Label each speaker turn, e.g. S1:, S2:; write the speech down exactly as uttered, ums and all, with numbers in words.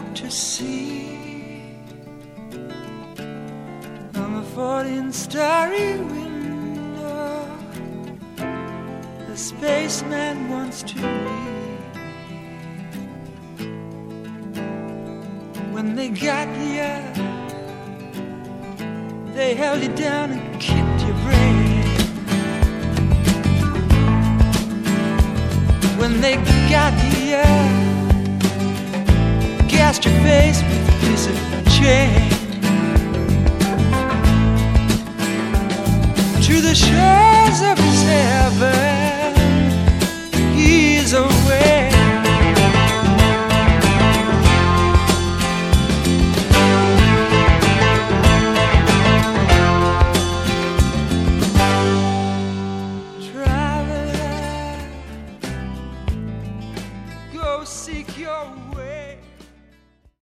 S1: to see. On the fourteen starry window, the spaceman wants to be. When they got here, they held you down and kicked your brain. When they got here, gassed your face with a piece of chain. To the shores of his heaven, he's away. Traveler, go seek your way.